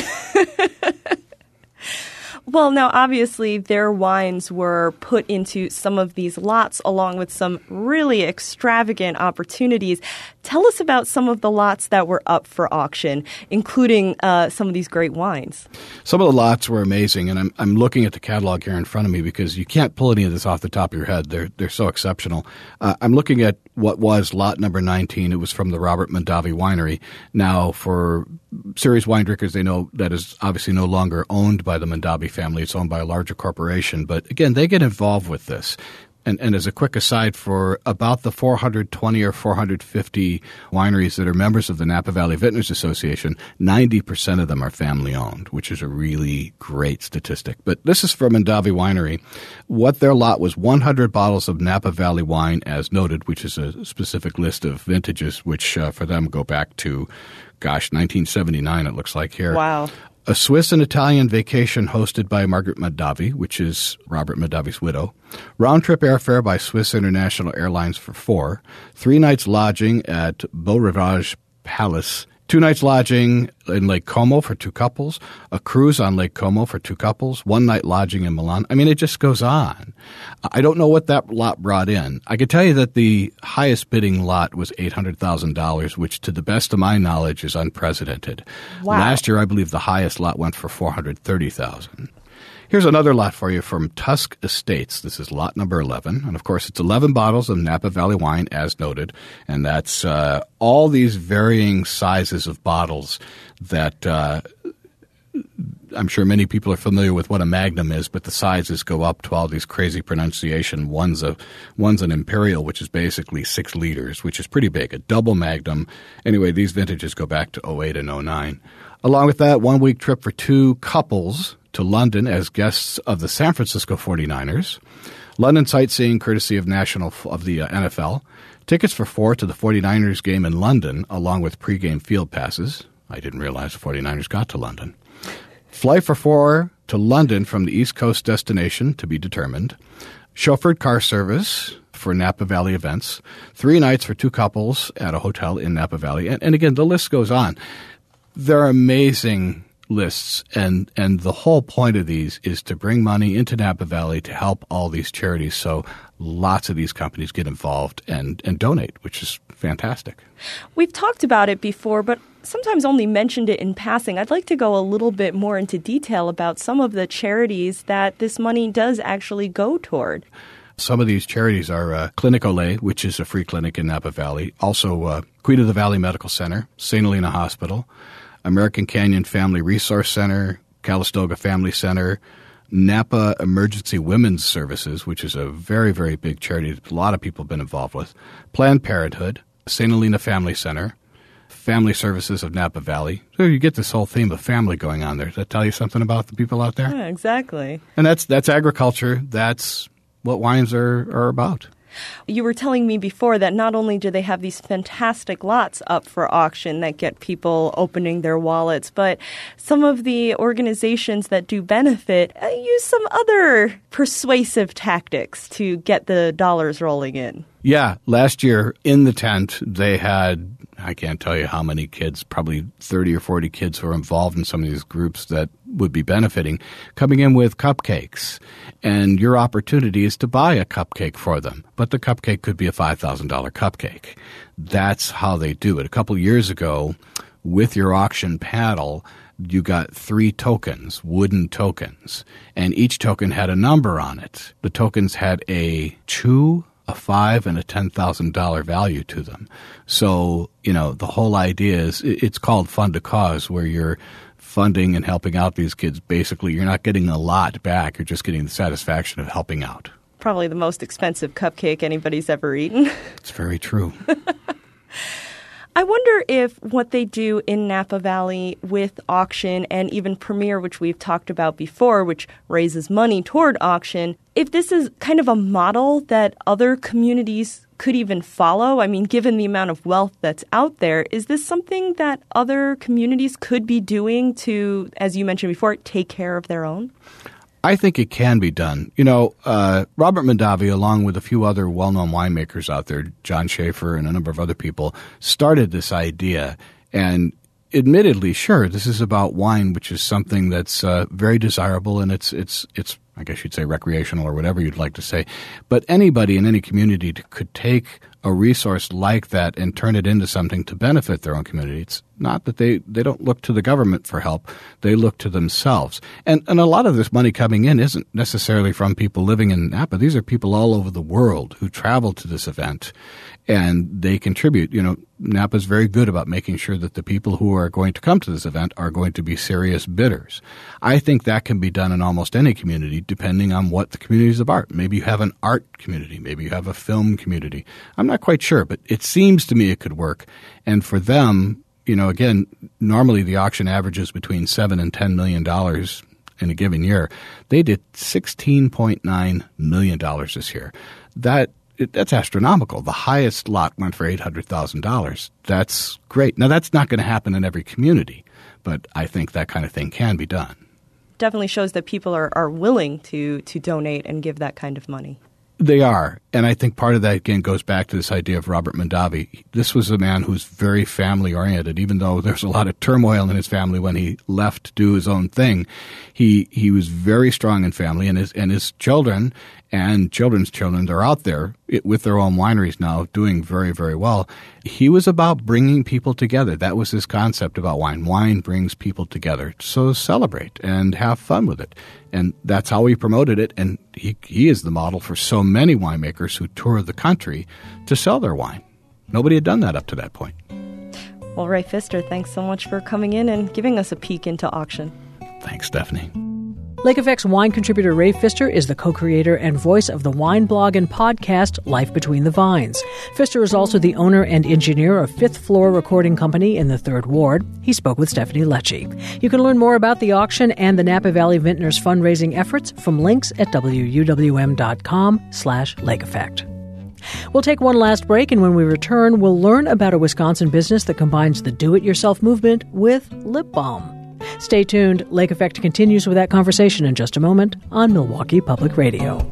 Well, now, obviously, their wines were put into some of these lots along with some really extravagant opportunities. Tell us about some of the lots that were up for auction, including uh, some of these great wines. Some of the lots were amazing, and I'm I'm looking at the catalog here in front of me because you can't pull any of this off the top of your head. They're they're so exceptional. Uh, I'm looking at what was lot number nineteen. It was from the Robert Mondavi Winery. Now, for serious wine drinkers, they know that is obviously no longer owned by the Mondavi family. It's owned by a larger corporation. But again, they get involved with this. And, and as a quick aside, for about the four hundred twenty or four hundred fifty wineries that are members of the Napa Valley Vintners Association, ninety percent of them are family-owned, which is a really great statistic. But this is from Mondavi Winery. What their lot was one hundred bottles of Napa Valley wine, as noted, which is a specific list of vintages, which uh, for them go back to, gosh, nineteen seventy-nine, it looks like here. Wow. A Swiss and Italian vacation hosted by Margaret Mondavi, which is Robert Mondavi's widow. Round-trip airfare by Swiss International Airlines for four. Three nights lodging at Beau Rivage Palace. Two nights lodging in Lake Como for two couples. A cruise on Lake Como for two couples. One night lodging in Milan. I mean, it just goes on. I don't know what that lot brought in. I can tell you that the highest bidding lot was eight hundred thousand dollars, which to the best of my knowledge is unprecedented. Wow. Last year, I believe the highest lot went for four hundred thirty thousand dollars. Here's another lot for you from Tusk Estates. This is lot number eleven. And, of course, it's eleven bottles of Napa Valley wine, as noted. And that's uh, all these varying sizes of bottles that uh, I'm sure many people are familiar with what a Magnum is, but the sizes go up to all these crazy pronunciation. One's, a, one's an Imperial, which is basically six liters, which is pretty big. A double Magnum. Anyway, these vintages go back to oh eight and oh nine. Along with that, one-week trip for two couples to London as guests of the San Francisco forty-niners. London sightseeing courtesy of national of the uh, N F L. Tickets for four to the forty-niners game in London, along with pregame field passes. I didn't realize the forty-niners got to London. Flight for four to London from the East Coast destination to be determined. Chauffeured car service for Napa Valley events. Three nights for two couples at a hotel in Napa Valley. And, and again, the list goes on. They're amazing lists, and, and the whole point of these is to bring money into Napa Valley to help all these charities. So lots of these companies get involved and, and donate, which is fantastic. We've talked about it before, but sometimes only mentioned it in passing. I'd like to go a little bit more into detail about some of the charities that this money does actually go toward. Some of these charities are uh, Clinic Olay, which is a free clinic in Napa Valley. Also, uh, Queen of the Valley Medical Center, Saint Helena Hospital, American Canyon Family Resource Center, Calistoga Family Center, Napa Emergency Women's Services, which is a very, very big charity that a lot of people have been involved with, Planned Parenthood, Saint Helena Family Center, Family Services of Napa Valley. So you get this whole theme of family going on there. Does that tell you something about the people out there? Yeah, exactly. And that's that's agriculture. That's what wines are, are about. You were telling me before that not only do they have these fantastic lots up for auction that get people opening their wallets, but some of the organizations that do benefit uh, use some other persuasive tactics to get the dollars rolling in. Yeah. Last year in the tent, they had, I can't tell you how many kids, probably thirty or forty kids who are involved in some of these groups that would be benefiting, coming in with cupcakes. And your opportunity is to buy a cupcake for them. But the cupcake could be a five thousand dollars cupcake. That's how they do it. A couple of years ago, with your auction paddle, you got three tokens, wooden tokens, and each token had a number on it. The tokens had a two, a five, and a ten thousand dollars value to them. So, you know, the whole idea is it's called Fund a Cause, where you're funding and helping out these kids. Basically, you're not getting a lot back. You're just getting the satisfaction of helping out. Probably the most expensive cupcake anybody's ever eaten. It's very true. I wonder if what they do in Napa Valley with auction and even Premier, which we've talked about before, which raises money toward auction, if this is kind of a model that other communities could even follow. I mean, given the amount of wealth that's out there, is this something that other communities could be doing to, as you mentioned before, take care of their own? I think it can be done. You know, uh, Robert Mondavi, along with a few other well-known winemakers out there, John Schaefer and a number of other people, started this idea. And admittedly, sure, this is about wine, which is something that's uh, very desirable, and it's it's it's I guess you'd say recreational or whatever you'd like to say. But anybody in any community could take a resource like that and turn it into something to benefit their own community. It's not that they, they don't look to the government for help. They look to themselves. And and a lot of this money coming in isn't necessarily from people living in Napa. These are people all over the world who travel to this event, and they contribute. You know, Napa's very good about making sure that the people who are going to come to this event are going to be serious bidders. I think that can be done in almost any community, depending on what the community is about. Maybe you have an art community. Maybe you have a film community. I'm not quite sure, but it seems to me it could work. And for them, you know, again, normally the auction averages between seven and ten million dollars in a given year. They did sixteen point nine million dollars this year. That that's astronomical. The highest lot went for eight hundred thousand dollars. That's great. Now, that's not going to happen in every community, but I think that kind of thing can be done. Definitely shows that people are, are willing to to donate and give that kind of money. They are. And I think part of that, again, goes back to this idea of Robert Mondavi. This was a man who's very family-oriented, even though there's a lot of turmoil in his family when he left to do his own thing. He he was very strong in family, and his, and his children and children's children, they're out there with their own wineries now doing very, very well. He was about bringing people together. That was his concept about wine. Wine brings people together. So celebrate and have fun with it. And that's how he promoted it. And he, he is the model for so many winemakers who tour the country to sell their wine. Nobody had done that up to that point. Well, Ray Pfister, thanks so much for coming in and giving us a peek into auction. Thanks, Stephanie. Lake Effect's wine contributor Ray Pfister is the co-creator and voice of the wine blog and podcast Life Between the Vines. Pfister is also the owner and engineer of Fifth Floor Recording Company in the Third Ward. He spoke with Stephanie Lecce. You can learn more about the auction and the Napa Valley Vintners fundraising efforts from links at wuwm.com slash Lake Effect. We'll take one last break, and when we return, we'll learn about a Wisconsin business that combines the do-it-yourself movement with lip balm. Stay tuned. Lake Effect continues with that conversation in just a moment on Milwaukee Public Radio.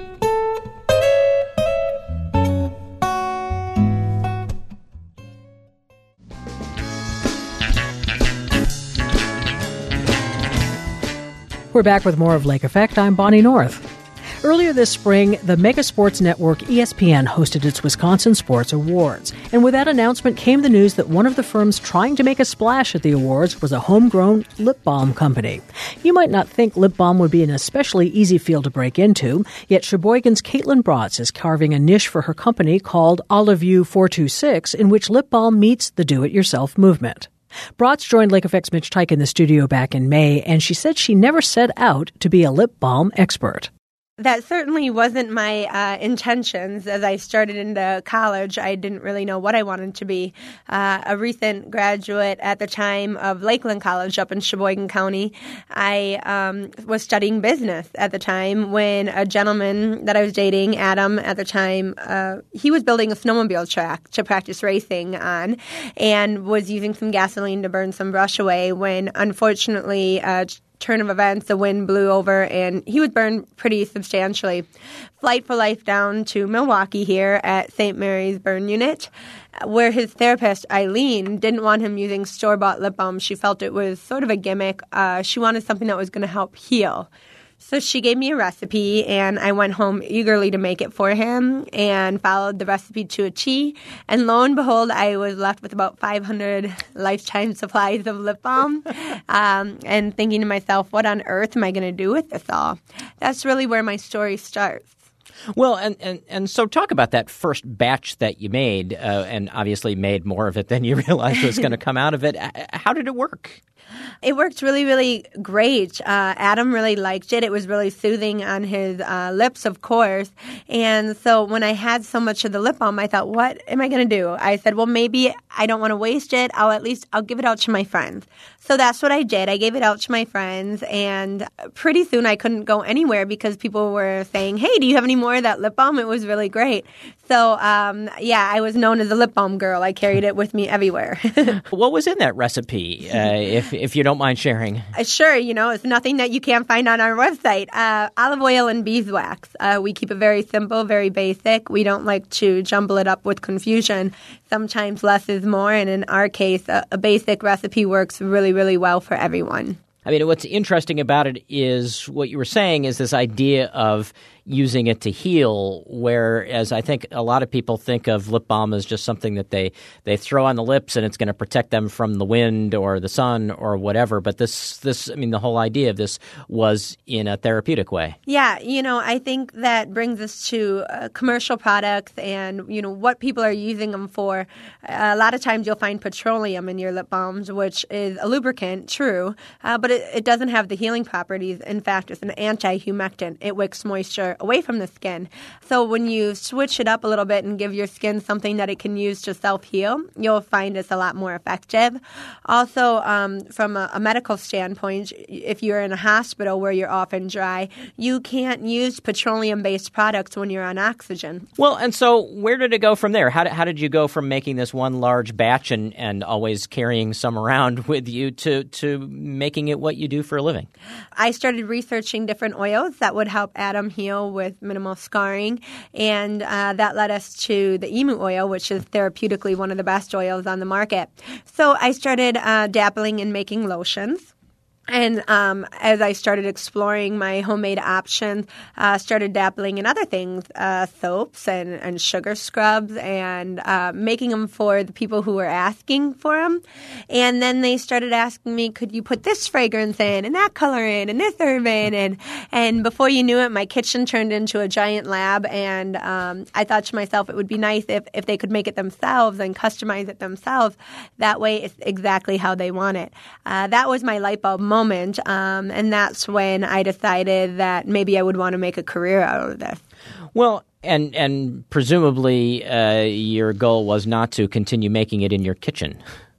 We're back with more of Lake Effect. I'm Bonnie North. Earlier this spring, the mega sports network E S P N hosted its Wisconsin Sports Awards. And with that announcement came the news that one of the firms trying to make a splash at the awards was a homegrown lip balm company. You might not think lip balm would be an especially easy field to break into, yet Sheboygan's Caitlin Bratz is carving a niche for her company called Olive U four two six, in which lip balm meets the do-it-yourself movement. Bratz joined Lake Effect's Mitch Tyke in the studio back in May, and she said she never set out to be a lip balm expert. That certainly wasn't my uh, intentions. As I started into college, I didn't really know what I wanted to be. Uh, a recent graduate at the time of Lakeland College up in Sheboygan County, I um, was studying business at the time when a gentleman that I was dating, Adam, at the time, uh, he was building a snowmobile track to practice racing on and was using some gasoline to burn some brush away when, unfortunately, uh, turn of events, the wind blew over, and he was burned pretty substantially. Flight for life down to Milwaukee here at Saint Mary's Burn Unit, where his therapist, Eileen, didn't want him using store-bought lip balm. She felt it was sort of a gimmick. Uh, she wanted something that was going to help heal. So she gave me a recipe, and I went home eagerly to make it for him and followed the recipe to a T. And lo and behold, I was left with about five hundred lifetime supplies of lip balm um, and thinking to myself, what on earth am I going to do with this all? That's really where my story starts. Well, and, and, and so talk about that first batch that you made, uh, and obviously made more of it than you realized was going to come out of it. How did it work? It worked really, really great. Uh, Adam really liked it. It was really soothing on his uh, lips, of course. And so when I had so much of the lip balm, I thought, what am I going to do? I said, well, maybe I don't want to waste it. I'll at least I'll give it out to my friends. So that's what I did. I gave it out to my friends. And pretty soon I couldn't go anywhere because people were saying, hey, do you have any more of that lip balm? It was really great. So, um, yeah, I was known as a lip balm girl. I carried it with me everywhere. What was in that recipe, uh, if if you don't mind sharing? Uh, sure. You know, it's nothing that you can't find on our website. Uh, olive oil and beeswax. Uh, we keep it very simple, very basic. We don't like to jumble it up with confusion. Sometimes less is more, and in our case, a, a basic recipe works really, really well for everyone. I mean, what's interesting about it is what you were saying is this idea of using it to heal, whereas I think a lot of people think of lip balm as just something that they, they throw on the lips and it's going to protect them from the wind or the sun or whatever. But this, this, I mean, the whole idea of this was in a therapeutic way. Yeah, you know, I think that brings us to uh, commercial products and, you know, what people are using them for. Uh, a lot of times you'll find petroleum in your lip balms, which is a lubricant, true, uh, but it, it doesn't have the healing properties. In fact, it's an anti-humectant. It wicks moisture away from the skin. So when you switch it up a little bit and give your skin something that it can use to self-heal, you'll find it's a lot more effective. Also, um, from a, a medical standpoint, if you're in a hospital where you're often dry, you can't use petroleum-based products when you're on oxygen. Well, and so where did it go from there? How did, how did you go from making this one large batch and, and always carrying some around with you to, to making it what you do for a living? I started researching different oils that would help Adam heal with minimal scarring, and uh, that led us to the emu oil, which is therapeutically one of the best oils on the market. So I started uh, dabbling in making lotions. And um, as I started exploring my homemade options, uh, started dabbling in other things, uh, soaps and, and sugar scrubs, and uh, making them for the people who were asking for them. And then they started asking me, could you put this fragrance in and that color in and this herb in? And, and before you knew it, my kitchen turned into a giant lab. And um, I thought to myself, it would be nice if, if they could make it themselves and customize it themselves. That way it's exactly how they want it. Uh, that was my light bulb moment. Moment, um, and that's when I decided that maybe I would want to make a career out of this. Well, and and presumably uh, your goal was not to continue making it in your kitchen.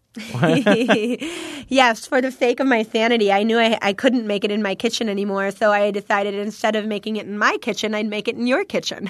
Yes, for the sake of my sanity, I knew I, I couldn't make it in my kitchen anymore, so I decided instead of making it in my kitchen, I'd make it in your kitchen.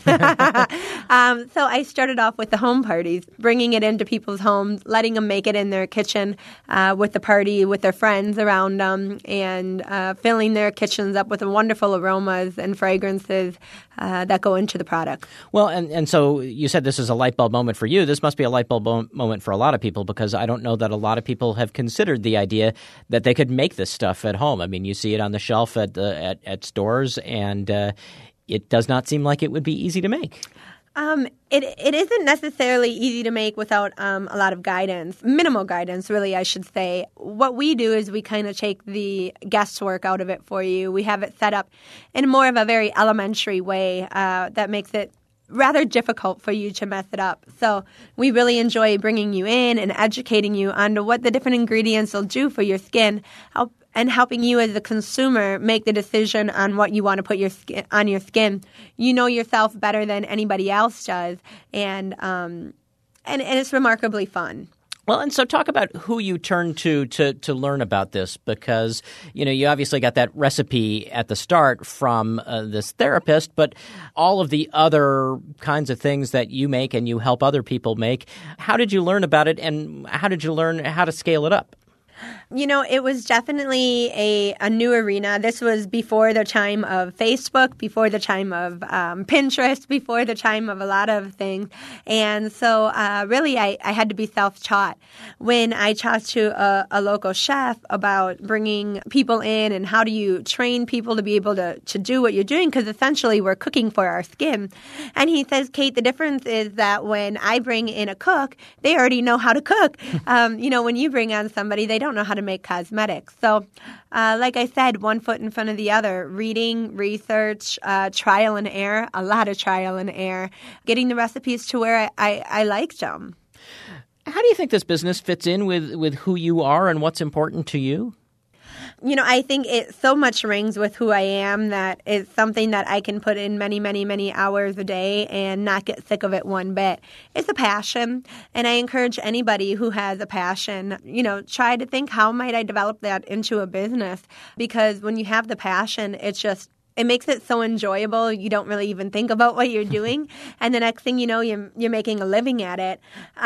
um, so I started off with the home parties, bringing it into people's homes, letting them make it in their kitchen uh, with the party, with their friends around them, and uh, filling their kitchens up with the wonderful aromas and fragrances uh, that go into the product. Well, and, and so you said this is a light bulb moment for you. This must be a light bulb mo- moment for a lot of people, because I don't know that a lot of people have considered the idea that they could make this stuff at home. I mean, you see it on the shelf at the at, at stores, and uh, it does not seem like it would be easy to make. Um, it it isn't necessarily easy to make without um, a lot of guidance, minimal guidance, really, I should say. What we do is we kind of take the guesswork out of it for you. We have it set up in more of a very elementary way uh, that makes it rather difficult for you to mess it up. So we really enjoy bringing you in and educating you on what the different ingredients will do for your skin, help, and helping you as a consumer make the decision on what you want to put your skin, on your skin. You know yourself better than anybody else does, and um, and, and it's remarkably fun. Well, and so talk about who you turn to, to to learn about this, because, you know, you obviously got that recipe at the start from uh, this therapist, but all of the other kinds of things that you make and you help other people make, how did you learn about it, and how did you learn how to scale it up? You know, it was definitely a, a new arena. This was before the time of Facebook, before the time of um, Pinterest, before the time of a lot of things. And so uh, really I, I had to be self-taught. When I talked to a, a local chef about bringing people in and how do you train people to be able to, to do what you're doing, because essentially we're cooking for our skin. And he says, Kate, the difference is that when I bring in a cook, they already know how to cook. um, you know, when you bring on somebody, they don't know how to make cosmetics. So, uh, like I said, one foot in front of the other, reading, research, uh, trial and error, a lot of trial and error, getting the recipes to where I, I, I liked them. How do you think this business fits in with, with who you are and what's important to you? You know, I think it so much rings with who I am that it's something that I can put in many, many, many hours a day and not get sick of it one bit. It's a passion, and I encourage anybody who has a passion, you know, try to think, how might I develop that into a business? Because when you have the passion, it's just it makes it so enjoyable. You don't really even think about what you're doing, and the next thing you know, you're you're making a living at it.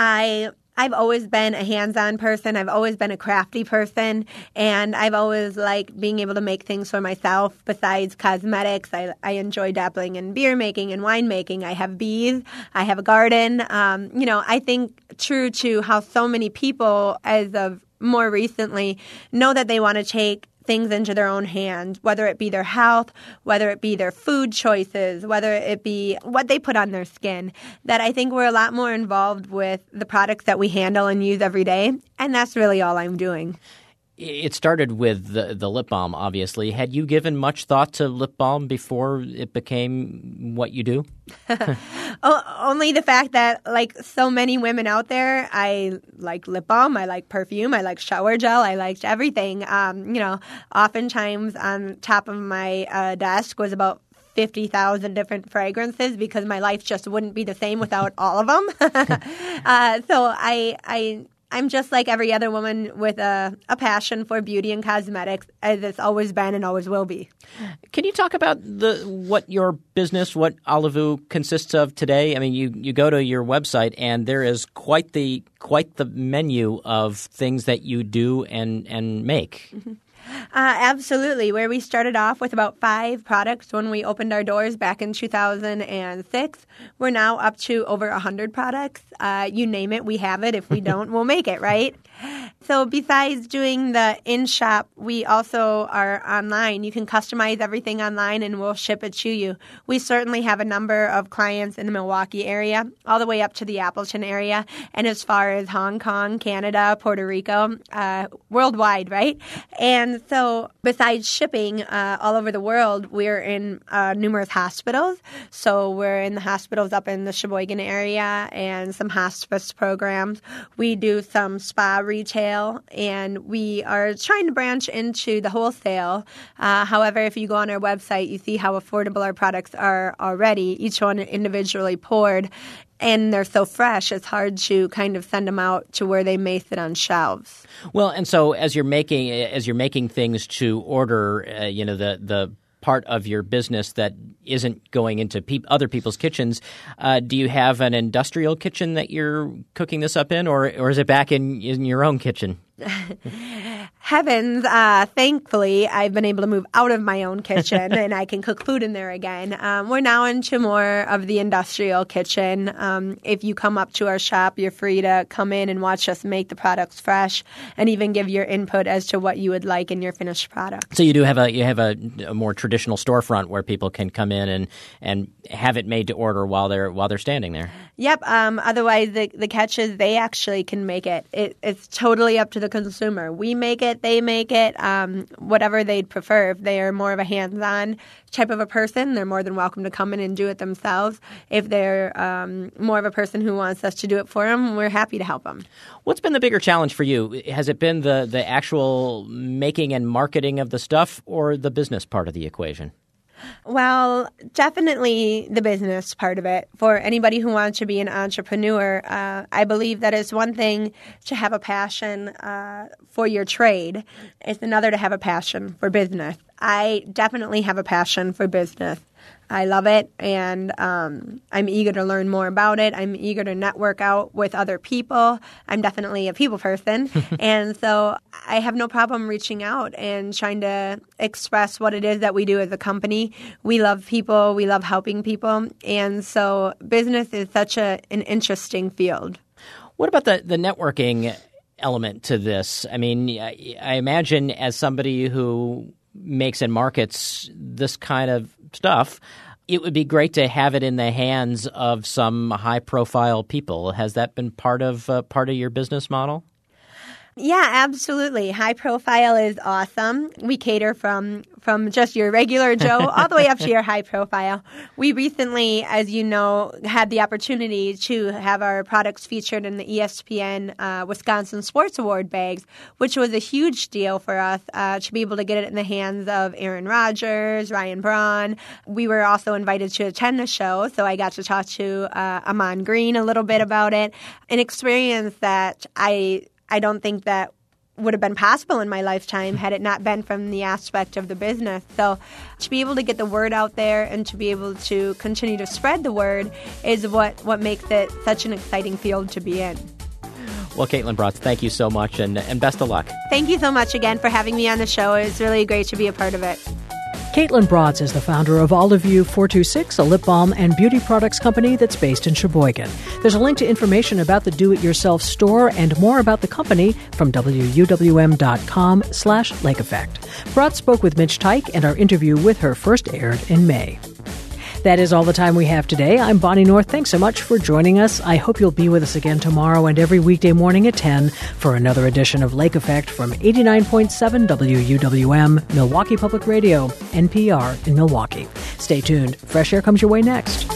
I I've always been a hands-on person. I've always been a crafty person, and I've always liked being able to make things for myself. Besides cosmetics, I, I enjoy dabbling in beer making and wine making. I have bees. I have a garden. Um, you know, I think true to how so many people, as of more recently, know that they want to take things into their own hands, whether it be their health, whether it be their food choices, whether it be what they put on their skin, that I think we're a lot more involved with the products that we handle and use every day. And that's really all I'm doing. It started with the, the lip balm, obviously. Had you given much thought to lip balm before it became what you do? oh, only the fact that, like so many women out there, I like lip balm, I like perfume, I like shower gel, I liked everything. Um, you know, oftentimes on top of my uh, desk was about fifty thousand different fragrances, because my life just wouldn't be the same without all of them. uh, so I... I I'm just like every other woman with a, a passion for beauty and cosmetics, as it's always been and always will be. Can you talk about the what your business, what Olivu consists of today? I mean, you, you go to your website and there is quite the quite the menu of things that you do and, and make. Mm-hmm. Uh, absolutely. Where we started off with about five products when we opened our doors back in two thousand six, we're now up to over one hundred products. Uh, you name it, we have it. If we don't, we'll make it, right? So besides doing the in-shop, we also are online. You can customize everything online and we'll ship it to you. We certainly have a number of clients in the Milwaukee area, all the way up to the Appleton area, and as far as Hong Kong, Canada, Puerto Rico, uh, worldwide, right? And so besides shipping uh, all over the world, we're in uh, numerous hospitals. So we're in the hospitals up in the Sheboygan area and some hospice programs. We do some spa retail, and we are trying to branch into the wholesale. Uh, however, if you go on our website, you see how affordable our products are already, each one individually poured. and they're so fresh, it's hard to kind of send them out to where they may sit on shelves. Well, and so as you're making as you're making things to order, uh, you know, the the part of your business that isn't going into pe- other people's kitchens, uh, do you have an industrial kitchen that you're cooking this up in, or or is it back in, in your own kitchen? Heavens, uh, thankfully, I've been able to move out of my own kitchen and I can cook food in there again. Um, we're now into more of the industrial kitchen. Um, if you come up to our shop, you're free to come in and watch us make the products fresh and even give your input as to what you would like in your finished product. So you do have a you have a, a more traditional storefront where people can come in and, and have it made to order while they're while they're standing there. Yep. Um, otherwise, the the catch is they actually can make it. it. It's totally up to the consumer. We make it, they make it, um, whatever they'd prefer. If they are more of a hands-on type of a person, they're more than welcome to come in and do it themselves. If they're um, more of a person who wants us to do it for them, we're happy to help them. What's been the bigger challenge for you? Has it been the, the actual making and marketing of the stuff or the business part of the equation? Well, definitely the business part of it. For anybody who wants to be an entrepreneur, uh, I believe that it's one thing to have a passion uh, for your trade. It's another to have a passion for business. I definitely have a passion for business. I love it, and um, I'm eager to learn more about it. I'm eager to network out with other people. I'm definitely a people person, and so I have no problem reaching out and trying to express what it is that we do as a company. We love people. We love helping people, and so business is such a, an interesting field. What about the, the networking element to this? I mean, I, I imagine as somebody who makes and markets this kind of stuff, it would be great to have it in the hands of some high-profile people. Has that been part of uh, part of your business model? Yeah, absolutely. High profile is awesome. We cater from from just your regular Joe all the way up to your high profile. We recently, as you know, had the opportunity to have our products featured in the E S P N uh, Wisconsin Sports Award bags, which was a huge deal for us uh, to be able to get it in the hands of Aaron Rodgers, Ryan Braun. We were also invited to attend the show, so I got to talk to uh, Amon Green a little bit about it, an experience that I I don't think that would have been possible in my lifetime had it not been from the aspect of the business. So to be able to get the word out there and to be able to continue to spread the word is what, what makes it such an exciting field to be in. Well, Caitlin Brotz, thank you so much, and, and best of luck. Thank you so much again for having me on the show. It's really great to be a part of it. Caitlin Brotz is the founder of All of You four two six, a lip balm and beauty products company that's based in Sheboygan. There's a link to information about the do-it-yourself store and more about the company from W U W M dot com slash Lake Effect. Brotz spoke with Mitch Teich, and our interview with her first aired in May. That is all the time we have today. I'm Bonnie North. Thanks so much for joining us. I hope you'll be with us again tomorrow and every weekday morning at ten for another edition of Lake Effect from eighty-nine point seven W U W M, Milwaukee Public Radio, N P R in Milwaukee. Stay tuned. Fresh Air comes your way next.